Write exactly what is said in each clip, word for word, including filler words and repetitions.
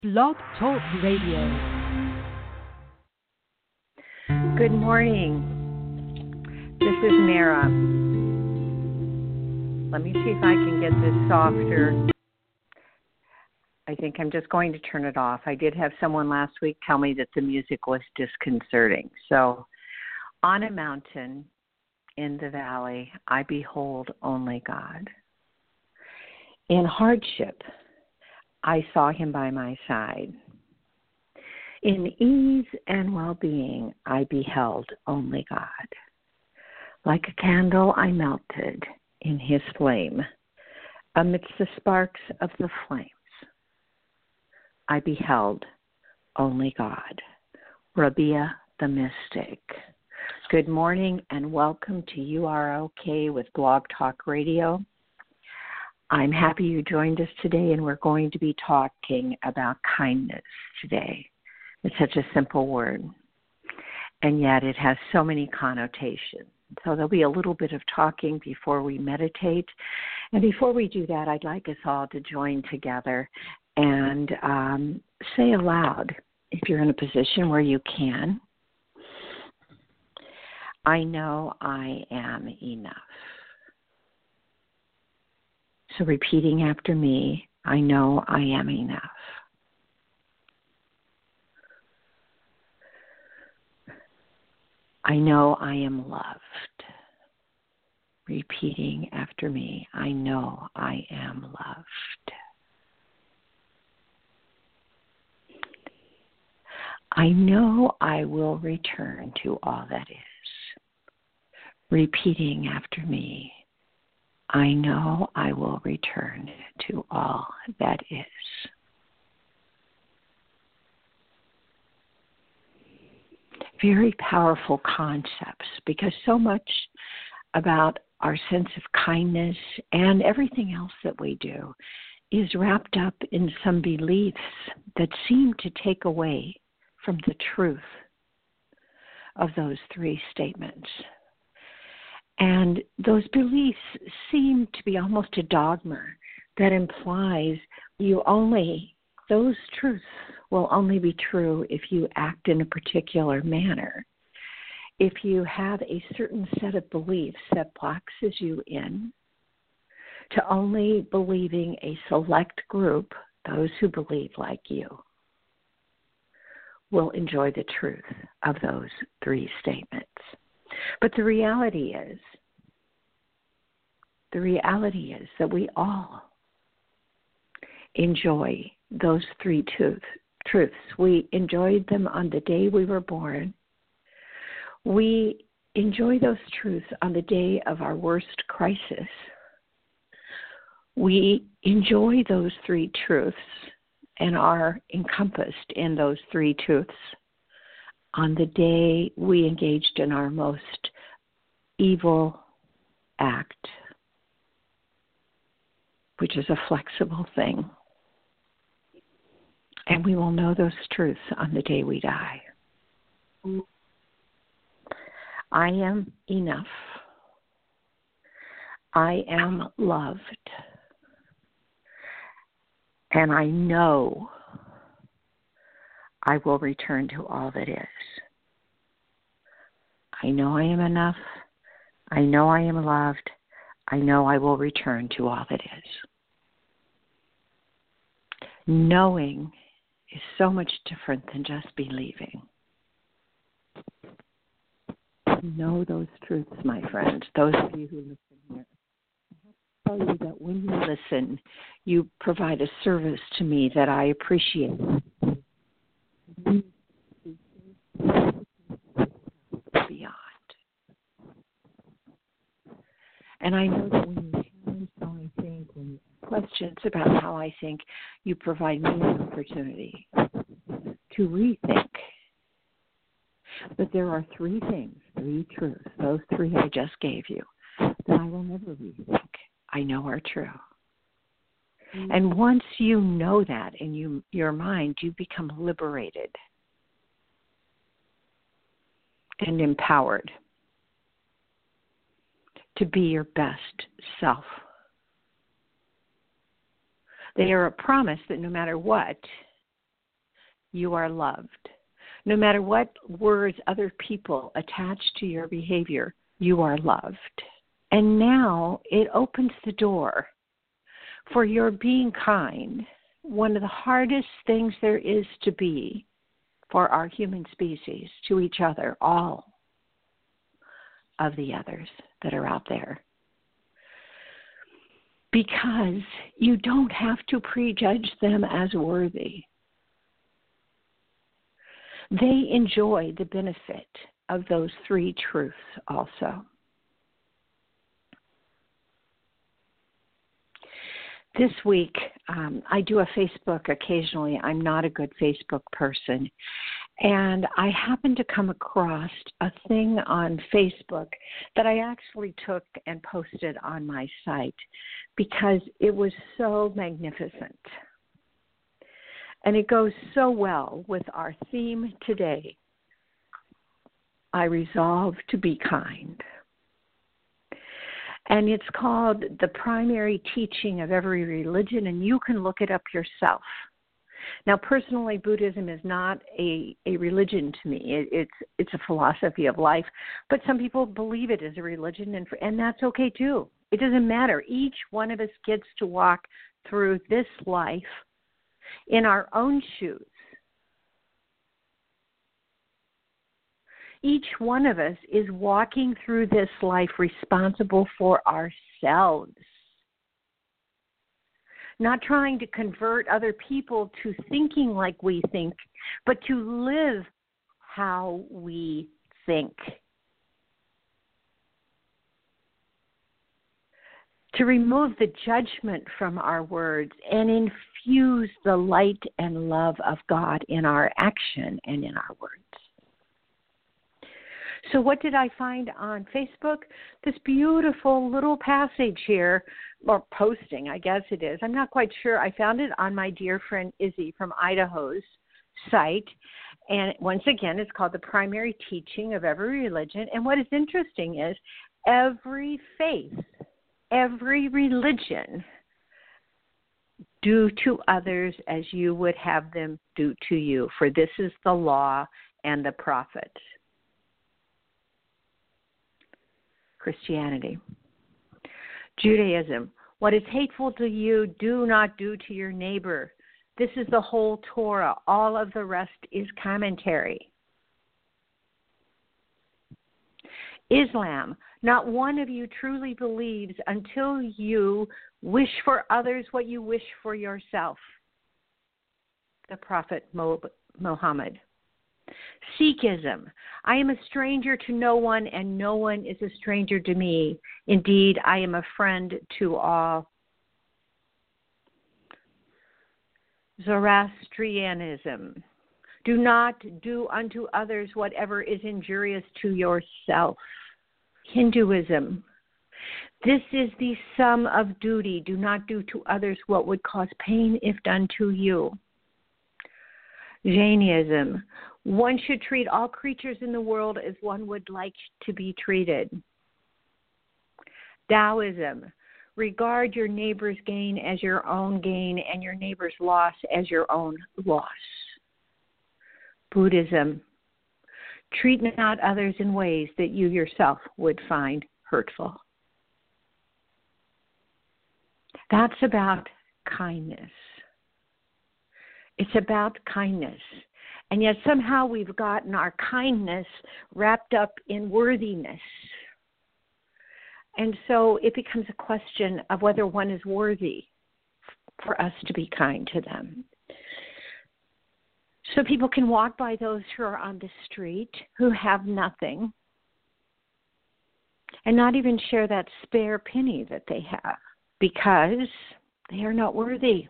Blog Talk Radio. Good morning. This is Mara. Let me see if I can get this softer. I think I'm just going to turn it off. I did have someone last week tell me that the music was disconcerting. So, on a mountain in the valley, I behold only God. In hardship, I saw him by my side. In ease and well-being, I beheld only God. Like a candle, I melted in his flame. Amidst the sparks of the flames, I beheld only God. Rabia the Mystic. Good morning and welcome to You Are Okay with Blog Talk Radio. I'm happy you joined us today, and we're going to be talking about kindness today. It's such a simple word, and yet it has so many connotations. So there'll be a little bit of talking before we meditate. And before we do that, I'd like us all to join together and um, say aloud, if you're in a position where you can, I know I am enough. So repeating after me, I know I am enough. I know I am loved. Repeating after me, I know I am loved. I know I will return to all that is. Repeating after me, I know I will return to all that is. Very powerful concepts, because so much about our sense of kindness and everything else that we do is wrapped up in some beliefs that seem to take away from the truth of those three statements. And those beliefs seem to be almost a dogma that implies you only, those truths will only be true if you act in a particular manner. If you have a certain set of beliefs that boxes you in to only believing a select group, those who believe like you, will enjoy the truth of those three statements. But the reality is, the reality is that we all enjoy those three truth, truths. We enjoyed them on the day we were born. We enjoy those truths on the day of our worst crisis. We enjoy those three truths and are encompassed in those three truths on the day we engaged in our most evil act, which is a flexible thing. And we will know those truths on the day we die. I am enough. I am loved. And I know I will return to all that is. I know I am enough. I know I am loved. I know I will return to all that is. Knowing is so much different than just believing. Know those truths, my friends, those of you who listen here. I have to tell you that when you listen, you provide a service to me that I appreciate. Beyond. And I know that when you challenge how I think, when you ask questions about how I think, you provide me an opportunity to rethink. But there are three things, three truths, those three I just gave you, that I will never rethink. I know are true. Mm-hmm. And once you know that in you, your mind, you become liberated and empowered to be your best self. They are a promise that no matter what, you are loved. No matter what words other people attach to your behavior, you are loved. And now it opens the door for your being kind, one of the hardest things there is to be for our human species, to each other, all of the others that are out there. Because you don't have to prejudge them as worthy. They enjoy the benefit of those three truths also. This week, um, I do a Facebook occasionally. I'm not a good Facebook person. And I happened to come across a thing on Facebook that I actually took and posted on my site because it was so magnificent. And it goes so well with our theme today. I resolve to be kind. And it's called The Primary Teaching of Every Religion, and you can look it up yourself. Now, personally, Buddhism is not a, a religion to me. It, it's it's a philosophy of life, but some people believe it is a religion, and and that's okay too. It doesn't matter. Each one of us gets to walk through this life in our own shoes. Each one of us is walking through this life responsible for ourselves. Not trying to convert other people to thinking like we think, but to live how we think. To remove the judgment from our words and infuse the light and love of God in our action and in our words. So what did I find on Facebook? This beautiful little passage here, or posting, I guess it is. I'm not quite sure. I found it on my dear friend Izzy from Idaho's site. And once again, it's called The Primary Teaching of Every Religion. And what is interesting is every faith, every religion, do to others as you would have them do to you. For this is the law and the prophets. Christianity. Judaism. What is hateful to you, do not do to your neighbor. This is the whole Torah. All of the rest is commentary. Islam. Not one of you truly believes until you wish for others what you wish for yourself. The Prophet Muhammad. Sikhism. I am a stranger to no one, and no one is a stranger to me. Indeed, I am a friend to all. Zoroastrianism. Do not do unto others whatever is injurious to yourself. Hinduism. This is the sum of duty. Do not do to others what would cause pain if done to you. Jainism. One should treat all creatures in the world as one would like to be treated. Taoism. Regard your neighbor's gain as your own gain and your neighbor's loss as your own loss. Buddhism. Treat not others in ways that you yourself would find hurtful. That's about kindness. It's about kindness. And yet somehow we've gotten our kindness wrapped up in worthiness. And so it becomes a question of whether one is worthy for us to be kind to them. So people can walk by those who are on the street, who have nothing, and not even share that spare penny that they have because they are not worthy.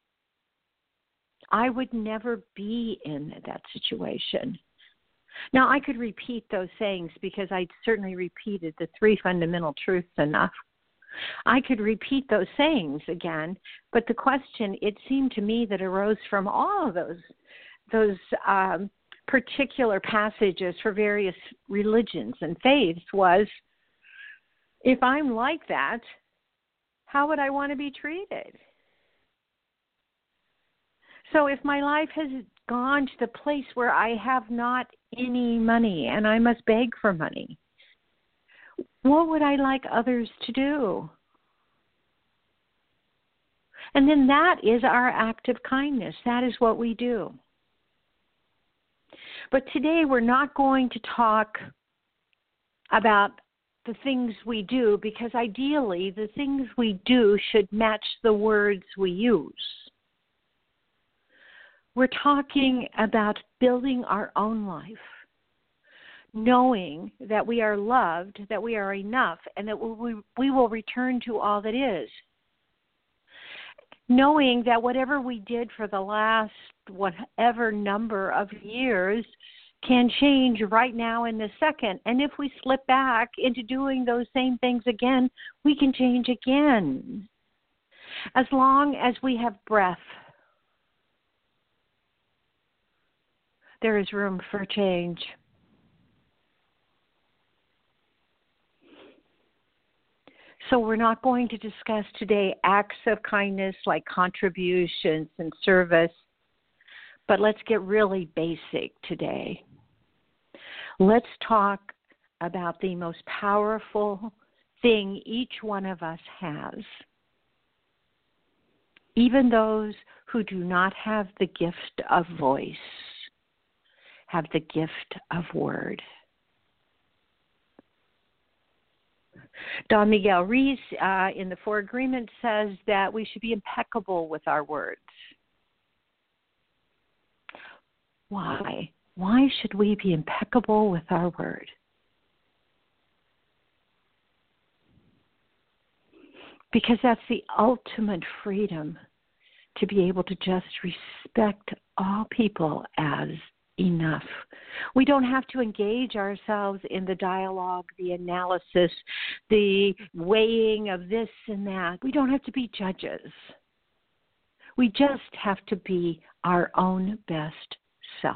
I would never be in that situation. Now, I could repeat those sayings because I certainly repeated the three fundamental truths enough. I could repeat those sayings again, but the question, it seemed to me, that arose from all of those, those um, particular passages for various religions and faiths was, if I'm like that, how would I want to be treated? So if my life has gone to the place where I have not any money and I must beg for money, what would I like others to do? And then that is our act of kindness. That is what we do. But today we're not going to talk about the things we do, because ideally the things we do should match the words we use. We're talking about building our own life, knowing that we are loved, that we are enough, and that we, we will return to all that is. Knowing that whatever we did for the last whatever number of years can change right now in this second. And if we slip back into doing those same things again, we can change again. As long as we have breath, there is room for change. So we're not going to discuss today acts of kindness like contributions and service, but let's get really basic today. Let's talk about the most powerful thing each one of us has. Even those who do not have the gift of voice have the gift of word. Don Miguel Ruiz uh, in the Four Agreements says that we should be impeccable with our words. Why? Why should we be impeccable with our word? Because that's the ultimate freedom, to be able to just respect all people as enough. We don't have to engage ourselves in the dialogue, the analysis, the weighing of this and that. We don't have to be judges. We just have to be our own best self.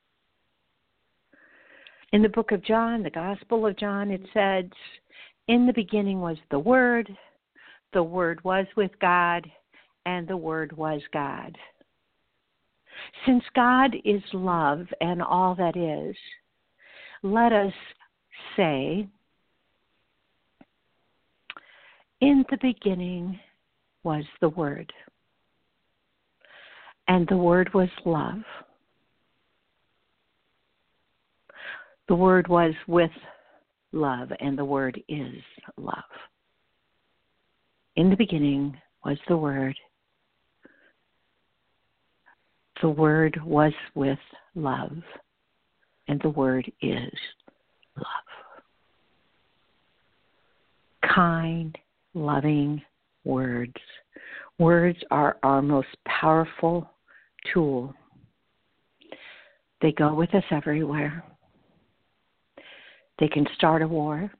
In the book of John, the Gospel of John, it says, "In the beginning was the Word, the Word was with God, and the Word was God." Since God is love and all that is, let us say, in the beginning was the Word, and the Word was love. The Word was with love, and the Word is love. In the beginning was the Word. The Word was with love, and the Word is love. Kind, loving words. Words are our most powerful tool. They go with us everywhere. They can start a war.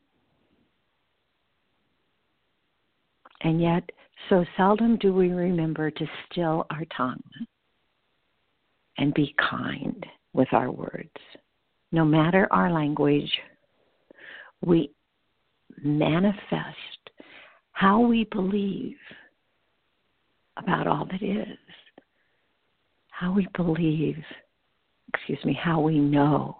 And yet, so seldom do we remember to still our tongue and be kind with our words. No matter our language, we manifest how we believe about all that is, how we believe, excuse me, how we know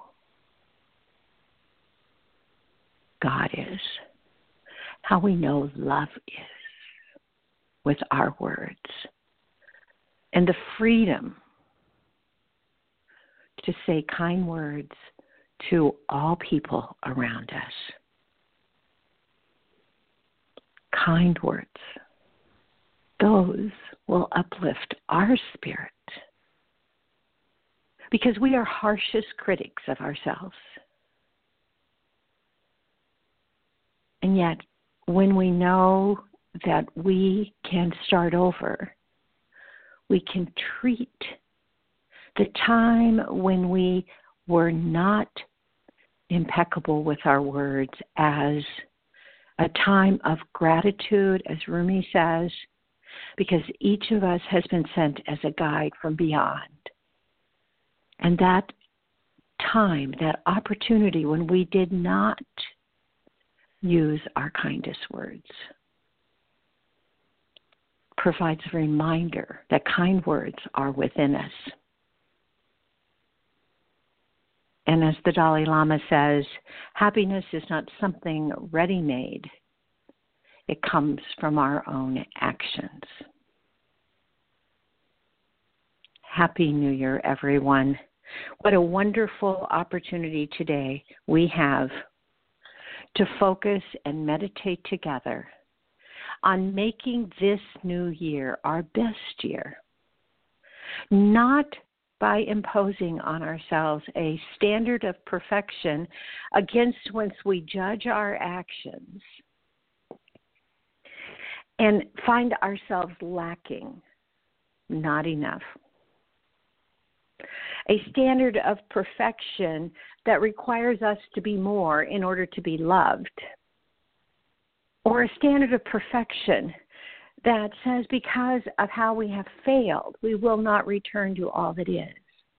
God is, how we know love is with our words, and the freedom to say kind words to all people around us. Kind words. Those will uplift our spirit, because we are harshest critics of ourselves. And yet, when we know that we can start over, we can treat the time when we were not impeccable with our words as a time of gratitude, as Rumi says, because each of us has been sent as a guide from beyond. And that time, that opportunity when we did not use our kindest words, provides a reminder that kind words are within us. And as the Dalai Lama says, happiness is not something ready-made. It comes from our own actions. Happy New Year, everyone. What a wonderful opportunity today we have to focus and meditate together on making this new year our best year. Not by imposing on ourselves a standard of perfection against which we judge our actions and find ourselves lacking, not enough. A standard of perfection that requires us to be more in order to be loved. Or a standard of perfection that says because of how we have failed, we will not return to all that is.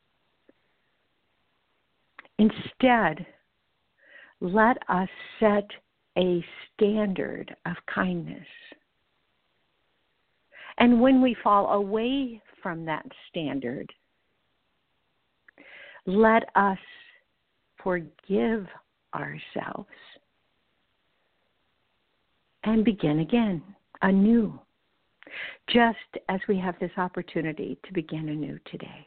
Instead, let us set a standard of kindness. And when we fall away from that standard, let us forgive ourselves and begin again, anew, just as we have this opportunity to begin anew today.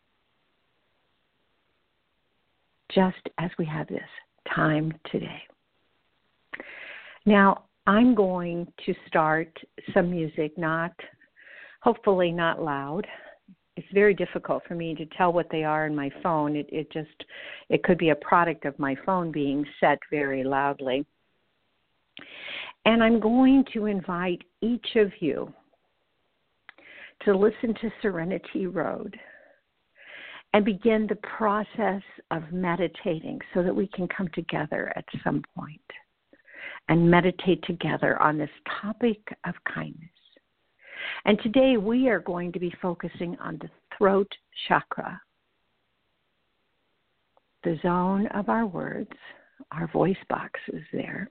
Just as we have this time today. Now, I'm going to start some music, not, hopefully not loud. It's very difficult for me to tell what they are in my phone. It, it just, it could be a product of my phone being set very loudly. And I'm going to invite each of you to listen to Serenity Road and begin the process of meditating so that we can come together at some point and meditate together on this topic of kindness. And today we are going to be focusing on the throat chakra, the zone of our words, our voice boxes there,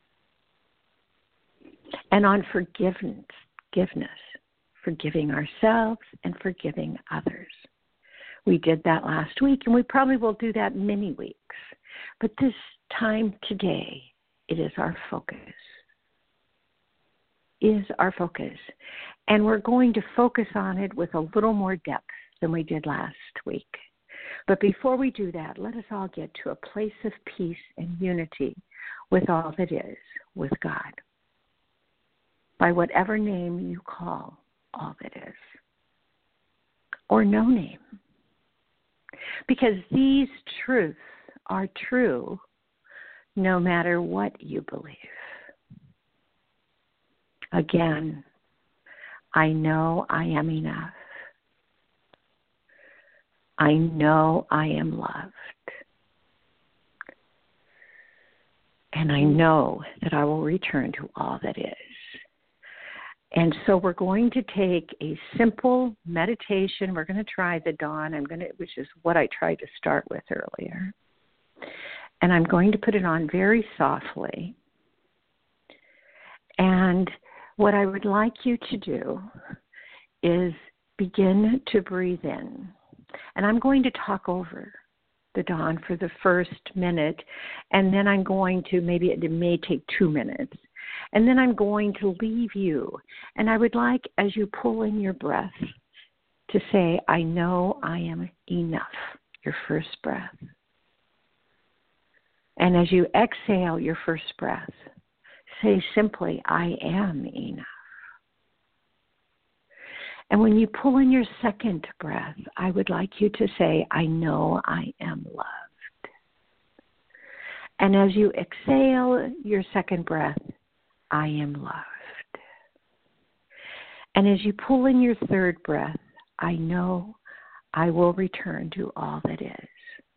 and on forgiveness, forgiveness, forgiving ourselves and forgiving others. We did that last week, and we probably will do that many weeks. But this time today, it is our focus. Is our focus. And we're going to focus on it with a little more depth than we did last week. But before we do that, let us all get to a place of peace and unity with all that is, with God. By whatever name you call all that is, or no name. Because these truths are true no matter what you believe. Again, I know I am enough. I know I am loved. And I know that I will return to all that is. And so we're going to take a simple meditation. We're going to try the dawn, I'm going to, which is what I tried to start with earlier. And I'm going to put it on very softly. And what I would like you to do is begin to breathe in. And I'm going to talk over the dawn for the first minute, and then I'm going to, maybe it may take two minutes. And then I'm going to leave you. And I would like, as you pull in your breath, to say, I know I am enough, your first breath. And as you exhale your first breath, say simply, I am enough. And when you pull in your second breath, I would like you to say, I know I am loved. And as you exhale your second breath, I am loved. And as you pull in your third breath, I know I will return to all that is.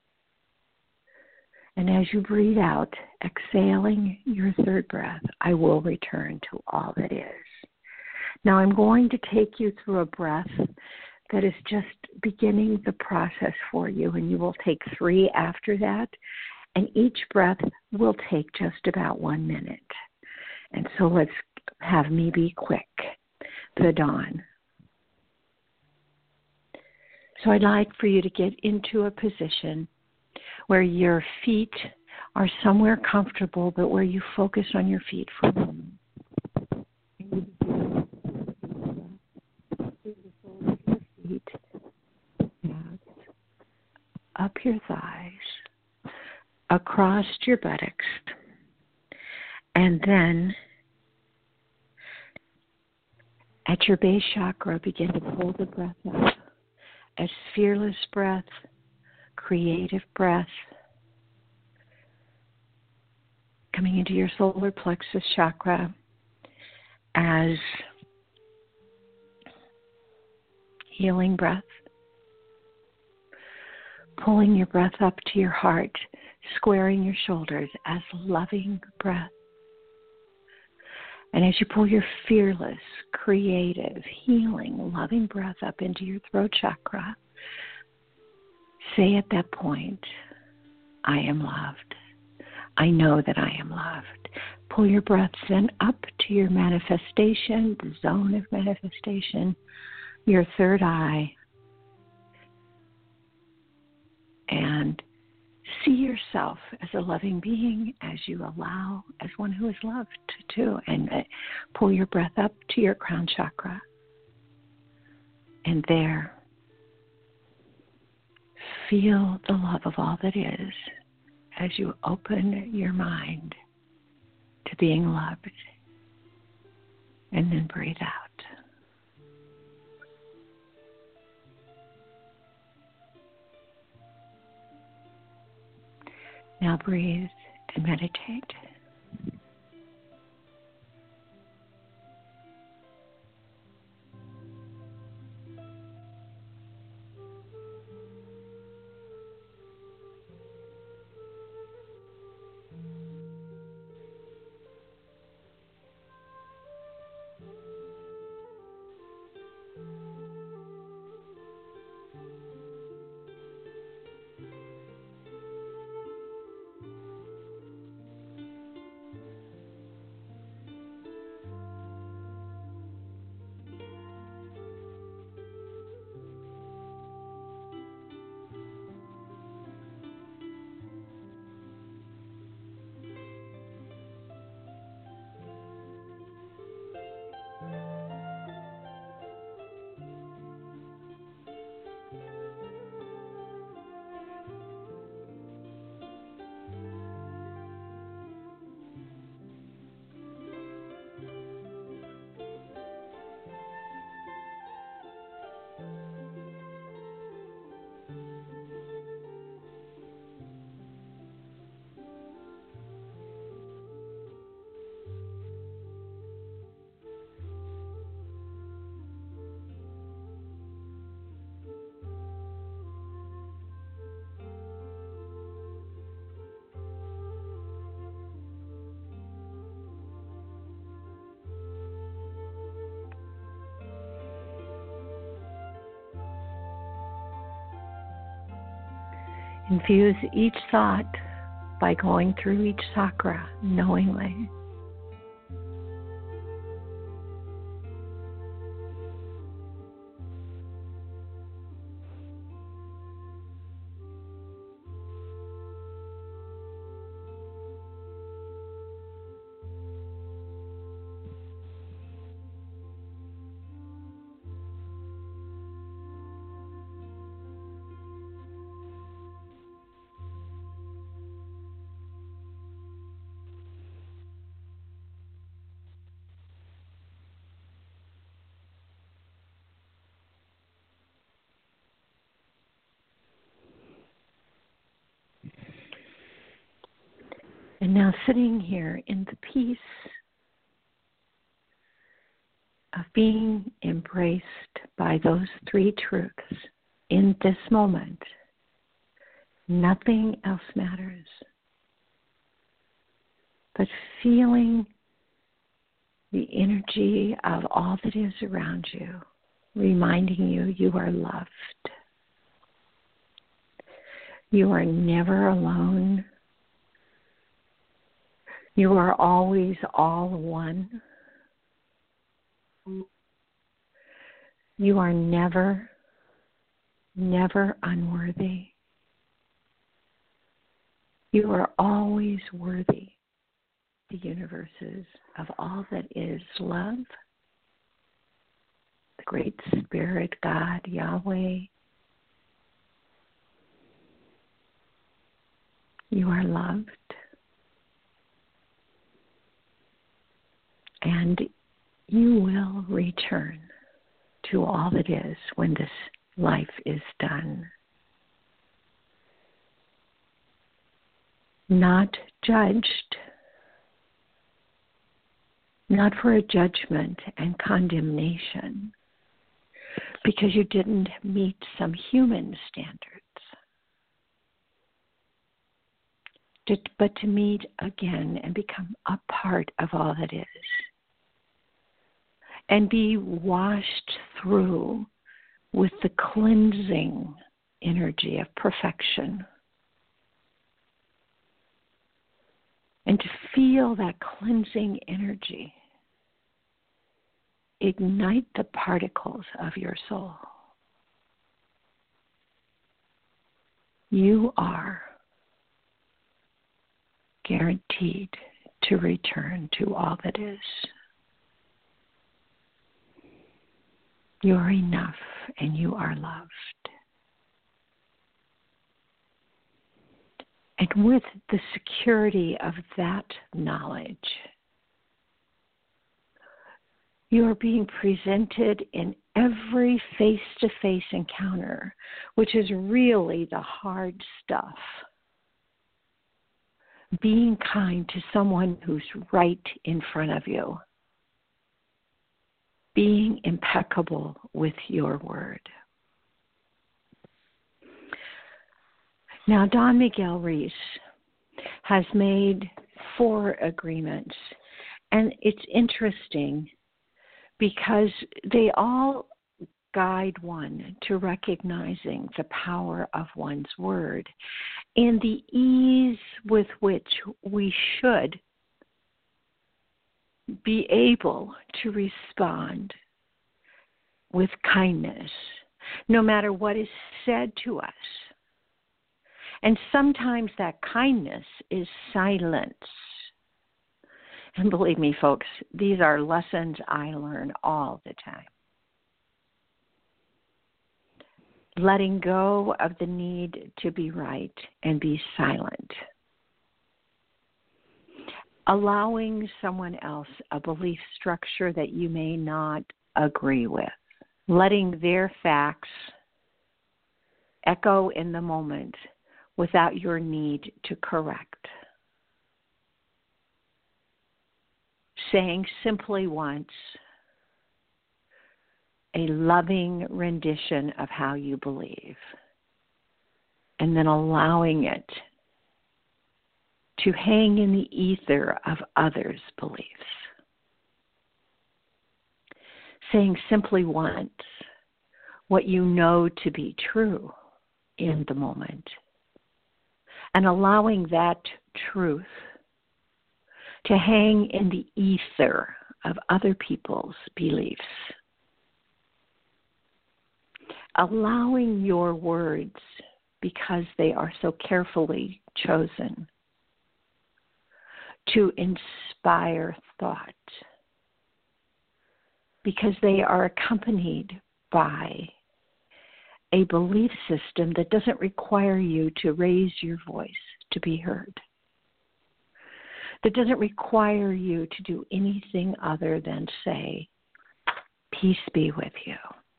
And as you breathe out, exhaling your third breath, I will return to all that is. Now I'm going to take you through a breath that is just beginning the process for you, and you will take three after that, and each breath will take just about one minute. And so let's have me be quick. the dawn. So I'd like for you to get into a position where your feet are somewhere comfortable, but where you focus on your feet for a moment. Feet, up your thighs, across your buttocks, and then at your base chakra, begin to pull the breath up. A fearless breath, creative breath, coming into your solar plexus chakra as healing breath, pulling your breath up to your heart, squaring your shoulders as loving breath. And as you pull your fearless, creative, healing, loving breath up into your throat chakra, say at that point, I am loved. I know that I am loved. Pull your breath then up to your manifestation, the zone of manifestation, your third eye, and see yourself as a loving being as you allow, as one who is loved too. And uh, pull your breath up to your crown chakra. And there, feel the love of all that is as you open your mind to being loved. And then breathe out. Now breathe and meditate. Infuse each thought by going through each chakra knowingly. And now sitting here in the peace of being embraced by those three truths in this moment, nothing else matters. But feeling the energy of all that is around you, reminding you you are loved. You are never alone. You are always all one. You are never, never unworthy. You are always worthy. The universe is of all that is love. The Great Spirit, God, Yahweh. You are loved. And you will return to all that is when this life is done. Not judged, not for a judgment and condemnation, because you didn't meet some human standards, but to meet again and become a part of all that is, and be washed through with the cleansing energy of perfection. And to feel that cleansing energy ignite the particles of your soul. You are guaranteed to return to all that is. You are enough and you are loved. And with the security of that knowledge, you are being presented in every face-to-face encounter, which is really the hard stuff. Being kind to someone who's right in front of you. Being impeccable with your word. Now, Don Miguel Ruiz has made four agreements, and it's interesting because they all guide one to recognizing the power of one's word and the ease with which we should be able to respond with kindness, no matter what is said to us. And sometimes that kindness is silence. And believe me, folks, these are lessons I learn all the time. Letting go of the need to be right and be silent. Allowing someone else a belief structure that you may not agree with. Letting their facts echo in the moment without your need to correct. Saying simply once a loving rendition of how you believe, and then allowing it to hang in the ether of others' beliefs. Saying simply once what you know to be true in the moment, and allowing that truth to hang in the ether of other people's beliefs. Allowing your words, because they are so carefully chosen, to inspire thought, because they are accompanied by a belief system that doesn't require you to raise your voice to be heard, that doesn't require you to do anything other than say, peace be with you.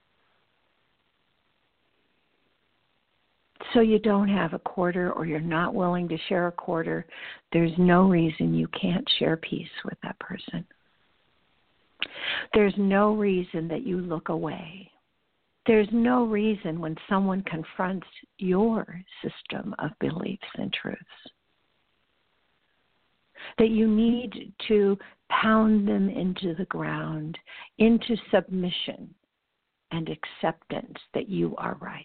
So you don't have a quarter or you're not willing to share a quarter, there's no reason you can't share peace with that person. There's no reason that you look away. There's no reason when someone confronts your system of beliefs and truths that you need to pound them into the ground, into submission and acceptance that you are right.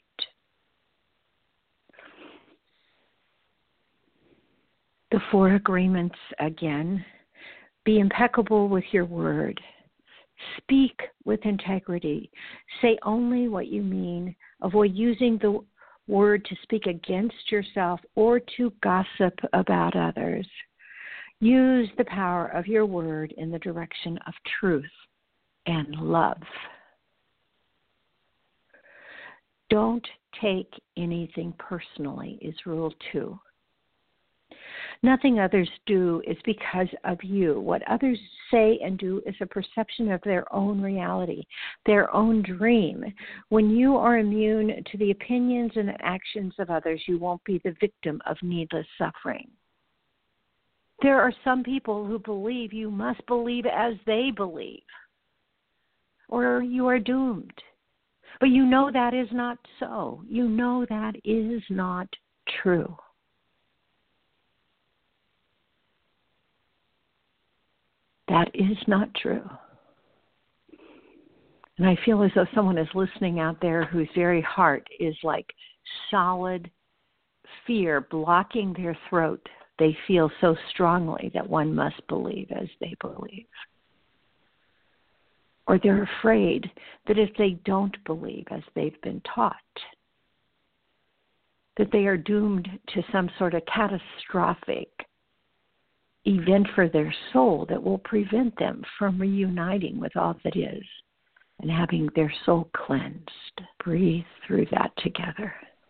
The four agreements again: be impeccable with your word, Speak with integrity. Say only what you mean. Avoid using the word to speak against yourself or to gossip about others. Use the power of your word in the direction of truth and love. Don't take anything personally is rule two. Nothing others do is because of you. What others say and do is a perception of their own reality, their own dream. When you are immune to the opinions and actions of others, you won't be the victim of needless suffering. There are some people who believe you must believe as they believe, or you are doomed. But you know that is not so. You know that is not true. That is not true. And I feel as though someone is listening out there whose very heart is like solid fear blocking their throat. They feel so strongly that one must believe as they believe. Or they're afraid that if they don't believe as they've been taught, that they are doomed to some sort of catastrophic event for their soul that will prevent them from reuniting with all that is and having their soul cleansed. Breathe through that together.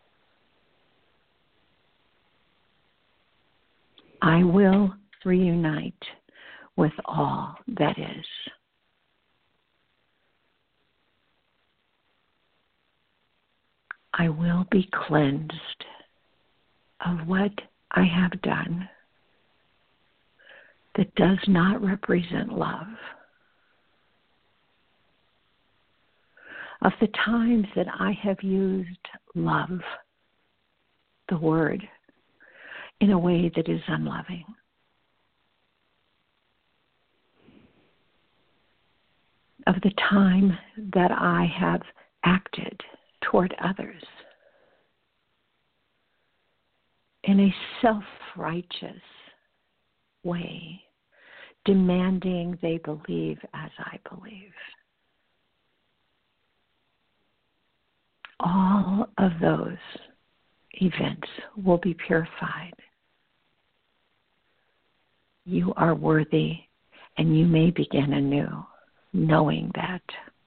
I will reunite with all that is. I will be cleansed of what I have done that does not represent love, of the times that I have used love, the word, in a way that is unloving. Of the time that I have acted toward others in a self-righteous way, demanding they believe as I believe. All of those events will be purified. You are worthy, and you may begin anew, knowing that.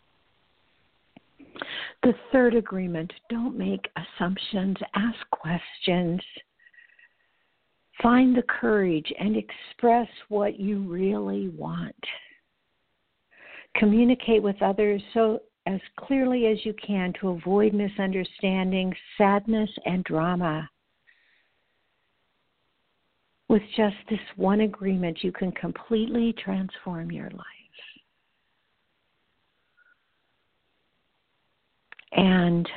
The third agreement, don't make assumptions, ask questions. Find the courage and express what you really want. Communicate with others so as clearly as you can to avoid misunderstanding, sadness, and drama. With just this one agreement, you can completely transform your life. And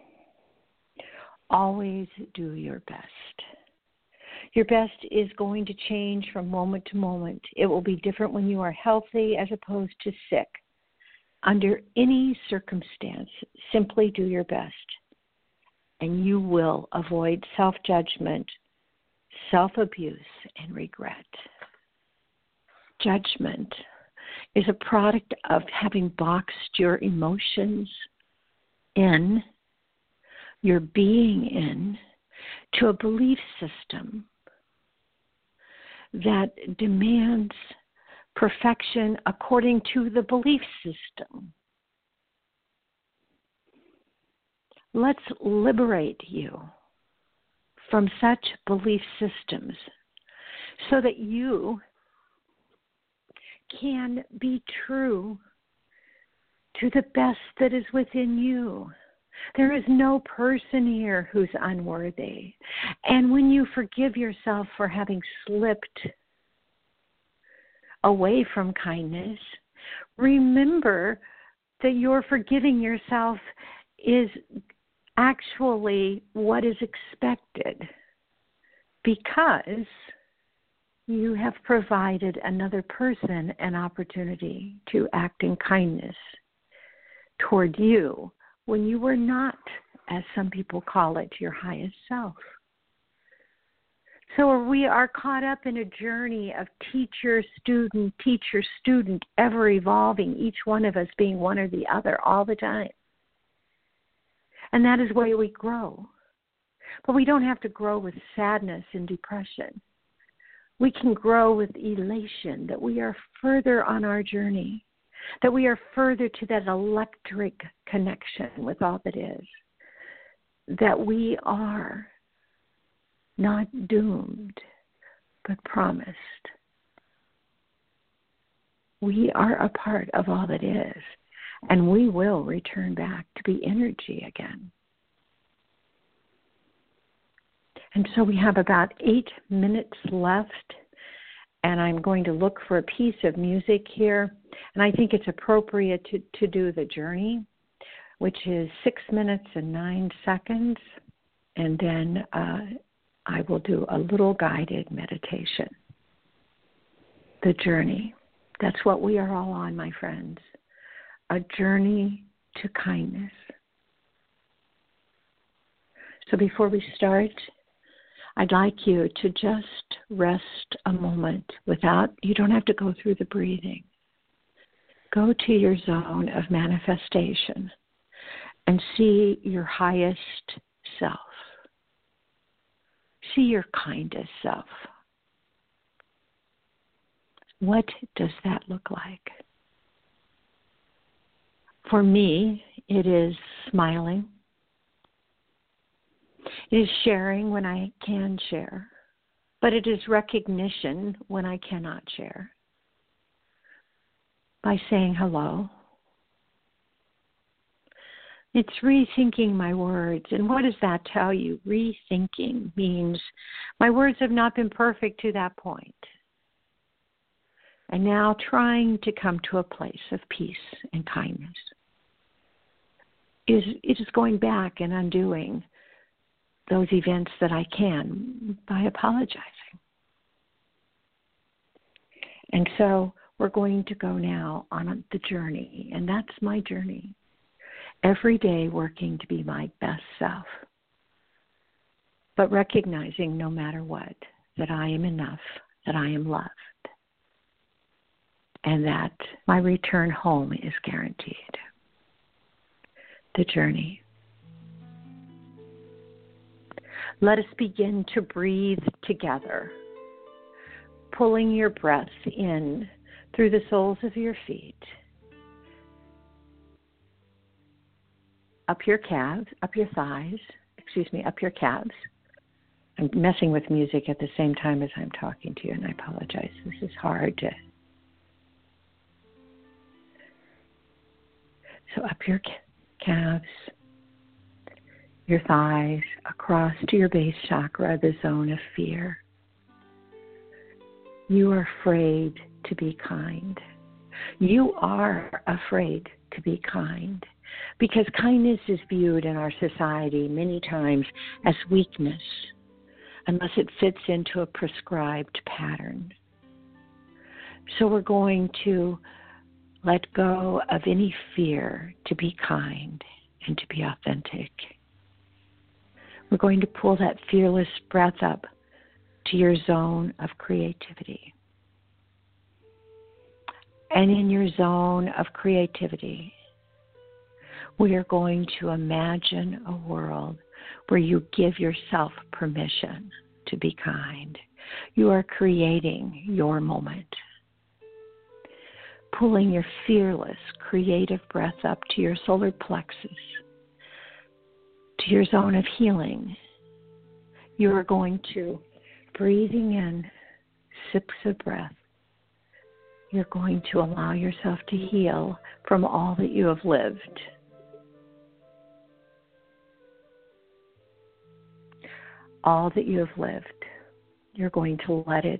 always do your best. Your best is going to change from moment to moment. It will be different when you are healthy as opposed to sick. Under any circumstance, simply do your best, and you will avoid self-judgment, self-abuse, and regret. Judgment is a product of having boxed your emotions in, your being in, to a belief system that demands perfection according to the belief system. Let's liberate you from such belief systems so that you can be true to the best that is within you. There is no person here who's unworthy. And when you forgive yourself for having slipped away from kindness, remember that your forgiving yourself is actually what is expected, because you have provided another person an opportunity to act in kindness toward you when you were not, as some people call it, your highest self. So we are caught up in a journey of teacher, student, teacher, student, ever evolving, each one of us being one or the other all the time. And that is why we grow. But we don't have to grow with sadness and depression. We can grow with elation that we are further on our journey, that we are further to that electric connection with all that is, that we are not doomed, but promised. We are a part of all that is, and we will return back to be energy again. And so we have about eight minutes left, and I'm going to look for a piece of music here. And I think it's appropriate to, to do the journey, which is six minutes and nine seconds. And then uh, I will do a little guided meditation. The journey. That's what we are all on, my friends. A journey to kindness. So before we start, I'd like you to just rest a moment without, you don't have to go through the breathing. Go to your zone of manifestation and see your highest self. See your kindest self. What does that look like? For me, it is smiling. It is sharing when I can share, but it is recognition when I cannot share. By saying hello. It's rethinking my words. And what does that tell you? Rethinking means my words have not been perfect to that point. And now trying to come to a place of peace and kindness. It is, it is going back and undoing those events that I can by apologizing. And so we're going to go now on the journey, and that's my journey. Every day working to be my best self, but recognizing no matter what, that I am enough, that I am loved, and that my return home is guaranteed. The journey. Let us begin to breathe together, pulling your breath in through the soles of your feet, up your calves, up your thighs, excuse me, up your calves. I'm messing with music at the same time as I'm talking to you, and I apologize. This is hard to... So up your calves, your thighs, across to your base chakra, the zone of fear. You are afraid to be kind. You are afraid to be kind because kindness is viewed in our society many times as weakness unless it fits into a prescribed pattern. So we're going to let go of any fear to be kind and to be authentic. We're going to pull that fearless breath up to your zone of creativity. And in your zone of creativity, we are going to imagine a world where you give yourself permission to be kind. You are creating your moment. Pulling your fearless, creative breath up to your solar plexus, to your zone of healing. You are going to, breathing in sips of breath, you're going to allow yourself to heal from all that you have lived. All that you have lived, you're going to let it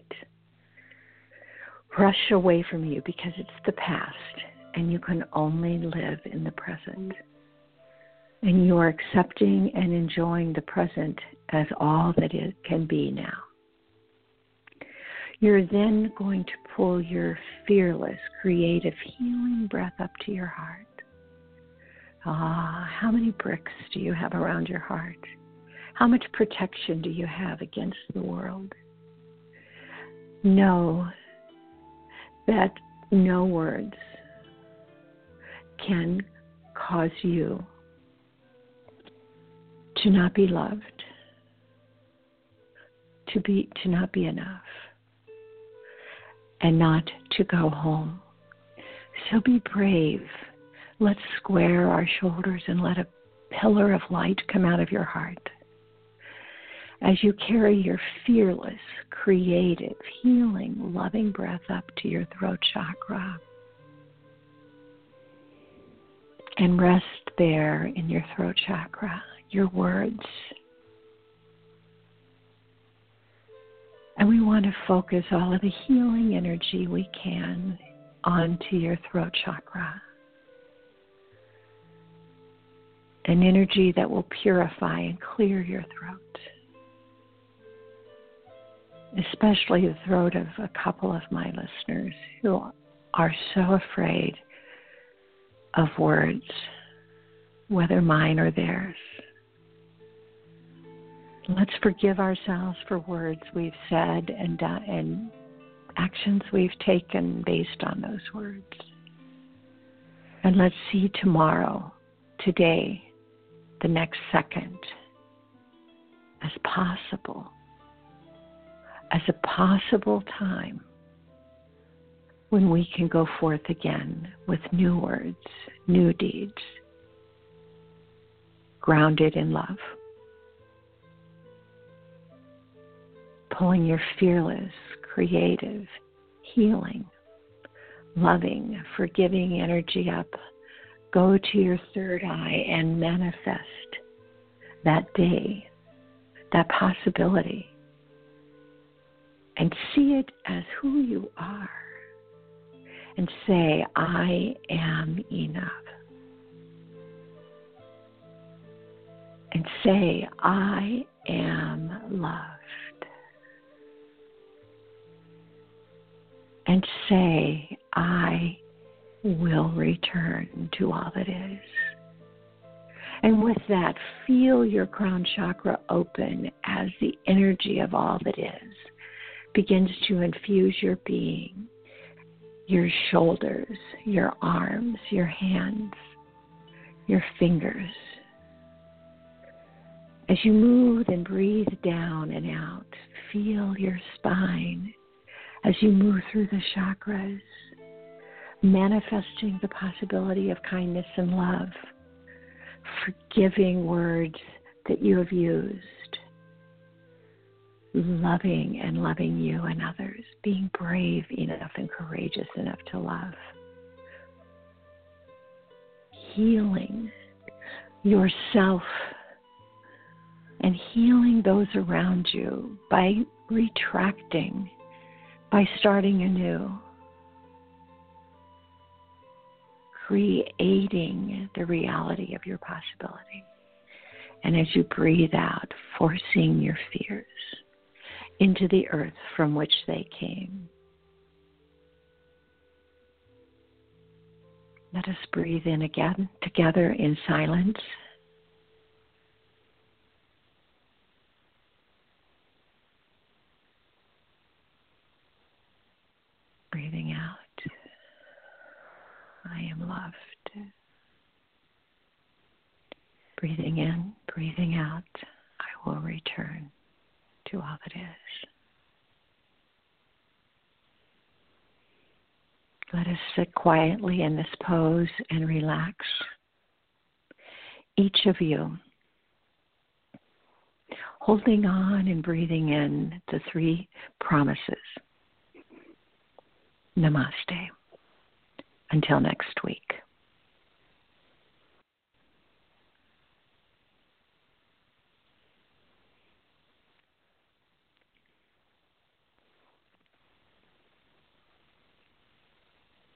rush away from you because it's the past and you can only live in the present. And you are accepting and enjoying the present as all that it can be now. You're then going to pull your fearless, creative, healing breath up to your heart. Ah, how many bricks do you have around your heart? How much protection do you have against the world? know that no words can cause you to not be loved, to be to not be enough, and not to go home. So be brave. Let's square our shoulders and let a pillar of light come out of your heart as you carry your fearless, creative, healing, loving breath up to your throat chakra. And rest there in your throat chakra, your words. And we want to focus all of the healing energy we can onto your throat chakra. An energy that will purify and clear your throat. Especially the throat of a couple of my listeners who are so afraid of words, whether mine or theirs. Let's forgive ourselves for words we've said and done, and actions we've taken based on those words. And let's see tomorrow, today, the next second, as possible, as a possible time when we can go forth again with new words, new deeds, grounded in love. Pulling your fearless, creative, healing, loving, forgiving energy up. Go to your third eye and manifest that day, that possibility, and see it as who you are. And say, I am enough. And say, I am loved. And say, I will return to all that is. And with that, feel your crown chakra open as the energy of all that is begins to infuse your being, your shoulders, your arms, your hands, your fingers. As you move and breathe down and out, feel your spine as you move through the chakras, manifesting the possibility of kindness and love, forgiving words that you have used, loving and loving you and others, being brave enough and courageous enough to love, healing yourself and healing those around you by retracting, by starting anew, creating the reality of your possibility. And as you breathe out, forcing your fears into the earth from which they came. Let us breathe in again together in silence. Breathing out. I am loved. Breathing in, breathing out. I will return to all that is. Let us sit quietly in this pose and relax. Each of you holding on and breathing in the three promises. Namaste. Until next week.